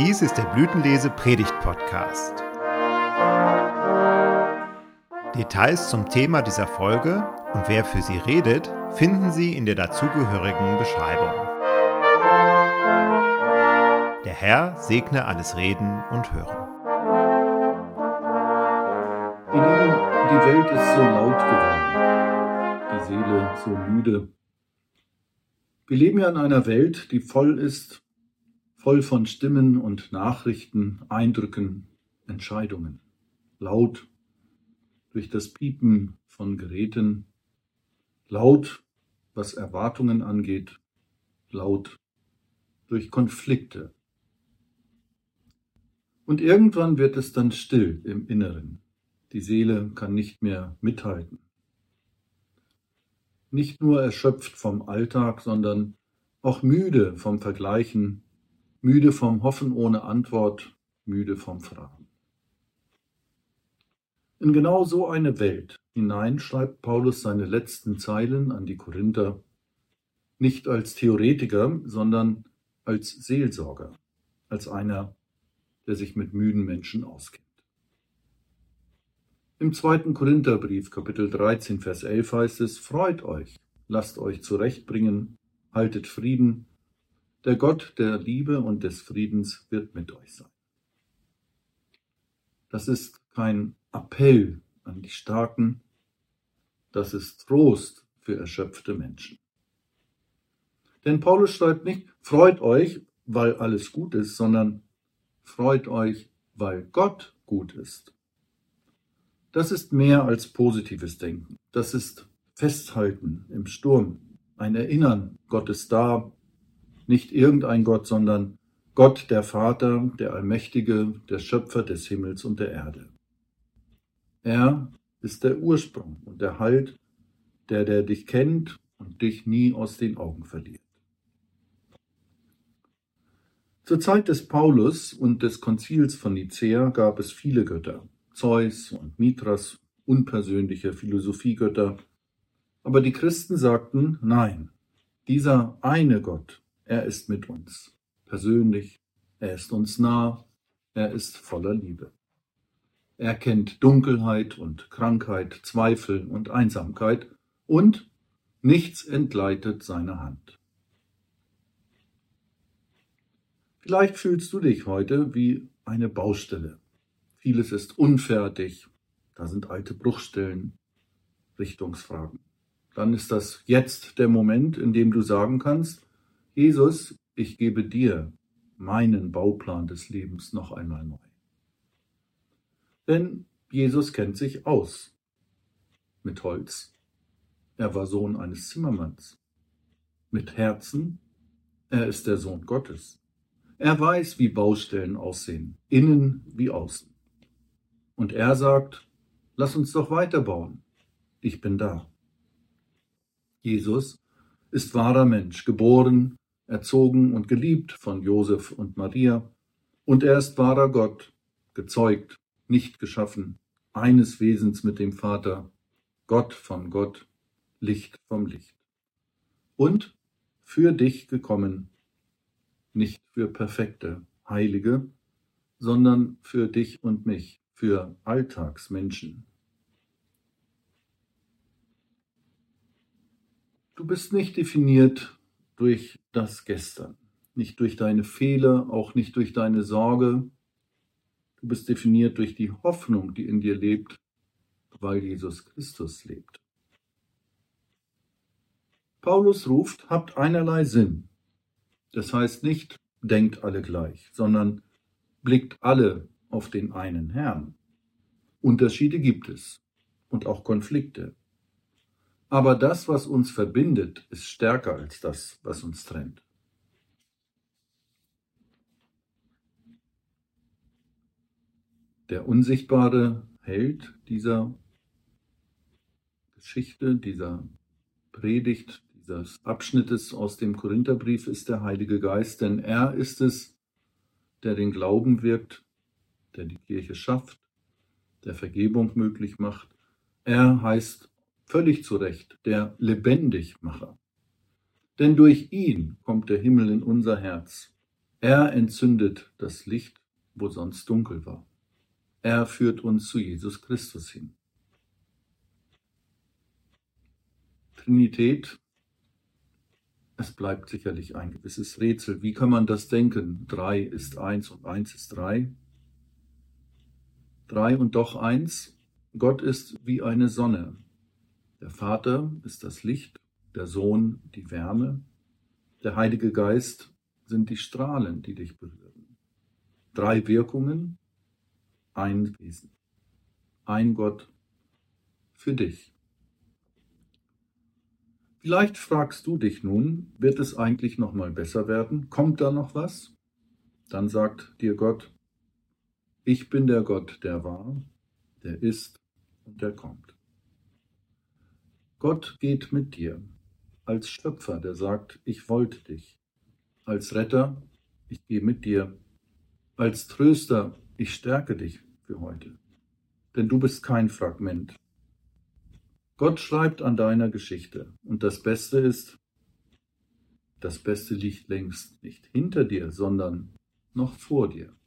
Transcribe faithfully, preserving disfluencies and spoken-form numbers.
Dies ist der Blütenlese-Predigt-Podcast. Details zum Thema dieser Folge und wer für sie redet, finden Sie in der dazugehörigen Beschreibung. Der Herr segne alles Reden und Hören. Ihr Lieben, die Welt ist so laut geworden, die Seele so müde. Wir leben ja in einer Welt, die voll ist, voll von Stimmen und Nachrichten, Eindrücken, Entscheidungen. Laut durch das Piepen von Geräten, laut, was Erwartungen angeht, laut durch Konflikte. Und irgendwann wird es dann still im Inneren. Die Seele kann nicht mehr mithalten. Nicht nur erschöpft vom Alltag, sondern auch müde vom Vergleichen, müde vom Hoffen ohne Antwort, müde vom Fragen. In genau so eine Welt hinein schreibt Paulus seine letzten Zeilen an die Korinther, nicht als Theoretiker, sondern als Seelsorger, als einer, der sich mit müden Menschen auskennt. Im zweiten Korintherbrief, Kapitel dreizehn, Vers elf heißt es, freut euch, lasst euch zurechtbringen, haltet Frieden, der Gott der Liebe und des Friedens wird mit euch sein. Das ist kein Appell an die Starken, das ist Trost für erschöpfte Menschen. Denn Paulus schreibt nicht, freut euch, weil alles gut ist, sondern freut euch, weil Gott gut ist. Das ist mehr als positives Denken. Das ist Festhalten im Sturm, ein Erinnern, Gott ist da, nicht irgendein Gott, sondern Gott, der Vater, der Allmächtige, der Schöpfer des Himmels und der Erde. Er ist der Ursprung und der Halt, der, der dich kennt und dich nie aus den Augen verliert. Zur Zeit des Paulus und des Konzils von Nicäa gab es viele Götter, Zeus und Mithras, unpersönliche Philosophiegötter. Aber die Christen sagten, nein, dieser eine Gott, er ist mit uns, persönlich, er ist uns nah, er ist voller Liebe. Er kennt Dunkelheit und Krankheit, Zweifel und Einsamkeit und nichts entgleitet seine Hand. Vielleicht fühlst du dich heute wie eine Baustelle. Vieles ist unfertig, da sind alte Bruchstellen, Richtungsfragen. Dann ist das jetzt der Moment, in dem du sagen kannst, Jesus, ich gebe dir meinen Bauplan des Lebens noch einmal neu. Denn Jesus kennt sich aus mit Holz. Er war Sohn eines Zimmermanns. Mit Herzen, er ist der Sohn Gottes. Er weiß, wie Baustellen aussehen, innen wie außen. Und er sagt, lass uns doch weiterbauen. Ich bin da. Jesus ist wahrer Mensch, geboren, erzogen und geliebt von Josef und Maria. Und er ist wahrer Gott, gezeugt, nicht geschaffen, eines Wesens mit dem Vater, Gott von Gott, Licht vom Licht. Und für dich gekommen, nicht für perfekte Heilige, sondern für dich und mich, für Alltagsmenschen. Du bist nicht definiert durch das Gestern, nicht durch deine Fehler, auch nicht durch deine Sorge. Du bist definiert durch die Hoffnung, die in dir lebt, weil Jesus Christus lebt. Paulus ruft, habt einerlei Sinn. Das heißt nicht, denkt alle gleich, sondern blickt alle auf den einen Herrn. Unterschiede gibt es und auch Konflikte. Aber das, was uns verbindet, ist stärker als das, was uns trennt. Der unsichtbare Held dieser Geschichte, dieser Predigt, dieses Abschnittes aus dem Korintherbrief ist der Heilige Geist, denn er ist es, der den Glauben wirkt, der die Kirche schafft, der Vergebung möglich macht. Er heißt völlig zu Recht der Lebendigmacher. Denn durch ihn kommt der Himmel in unser Herz Er entzündet das Licht, wo sonst dunkel war. Er führt uns zu Jesus Christus hin. Trinität, es bleibt sicherlich ein gewisses Rätsel. Wie kann man das denken? Drei ist eins und eins ist drei. Drei und doch eins. Gott ist wie eine Sonne. Der Vater ist das Licht, der Sohn die Wärme, der Heilige Geist sind die Strahlen, die dich berühren. Drei Wirkungen, ein Wesen, ein Gott für dich. Vielleicht fragst du dich nun, wird es eigentlich noch mal besser werden? Kommt da noch was? Dann sagt dir Gott, ich bin der Gott, der war, der ist und der kommt. Gott geht mit dir, als Schöpfer, der sagt, ich wollte dich, als Retter, ich gehe mit dir, als Tröster, ich stärke dich für heute, denn du bist kein Fragment. Gott schreibt an deiner Geschichte und das Beste ist, das Beste liegt längst nicht hinter dir, sondern noch vor dir.